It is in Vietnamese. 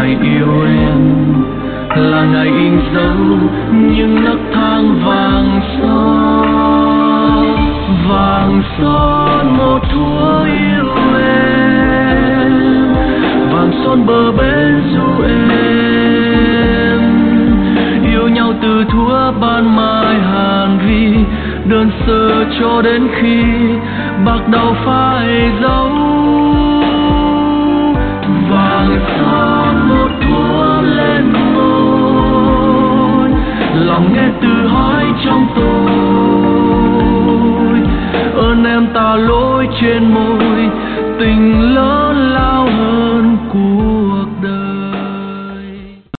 ngày yêu em là ngày in dấu những nấc thang vàng son một thuở yêu em, vàng son bờ bên du em yêu nhau từ thuở ban mai Hàn Vi, đơn sơ cho đến khi bạc đầu phai dấu. Vàng son một thuở lên môi, lòng nghe tự hỏi trong tôi, ơn em tà lỗi trên môi tình lỡ